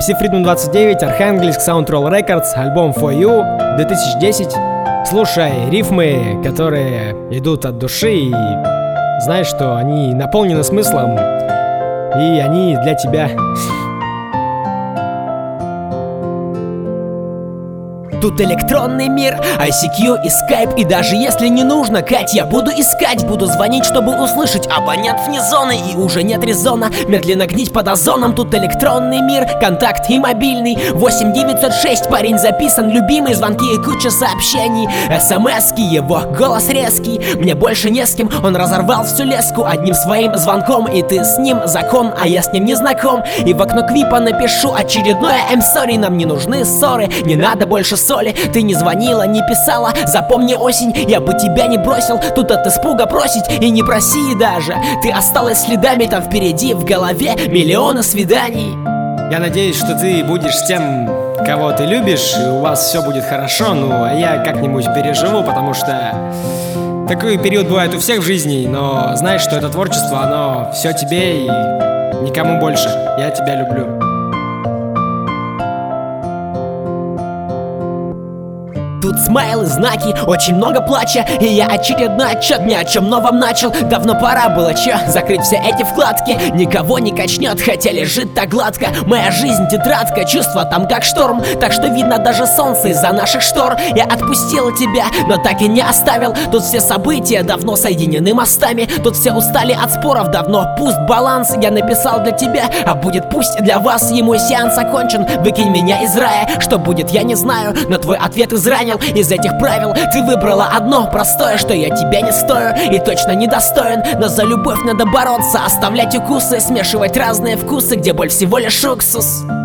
MC Freedom 29, Archangelisk, Soundtroll Records, альбом For You, 2010. Слушай рифмы, которые идут от души, и знаешь, что они наполнены смыслом, и они для тебя. Тут электронный мир, ICQ и Skype. И даже если не нужно, Кать, я буду искать. Буду звонить, чтобы услышать абонент вне зоны. И уже нет резона медленно гнить под озоном. Тут электронный мир, контакт и мобильный. 8906, парень записан, любимый. Звонки и куча сообщений. СМСки, его голос резкий. Мне больше не с кем, он разорвал всю леску одним своим звонком. И ты с ним закон, а я с ним не знаком. И в окно квипа напишу очередное I'm sorry. Нам не нужны ссоры, не надо больше ссоры. Ты не звонила, не писала, запомни осень, я бы тебя не бросил. Тут от испуга бросить и не проси даже. Ты осталась следами, там впереди в голове миллионы свиданий. Я надеюсь, что ты будешь с тем, кого ты любишь, и у вас все будет хорошо. Ну, а я как-нибудь переживу, потому что такой период бывает у всех в жизни. Но знаешь, что это творчество, оно все тебе и никому больше. Я тебя люблю. Тут смайлы, знаки, очень много плача. И я очередной отчет ни о чем новом начал. Давно пора было, закрыть все эти вкладки. Никого не качнет, хотя лежит так гладко. Моя жизнь тетрадка, чувства там как шторм. Так что видно даже солнце из-за наших штор. Я отпустил тебя, но так и не оставил. Тут все события давно соединены мостами. Тут все устали от споров, давно пуст баланс. Я написал для тебя, а будет пусть для вас. Ему сеанс окончен, выкинь меня из рая. Что будет, я не знаю, но твой ответ изранил. Из этих правил ты выбрала одно простое, что я тебя не стою и точно недостоин. Но за любовь надо бороться, оставлять укусы, смешивать разные вкусы, где боль всего лишь уксус.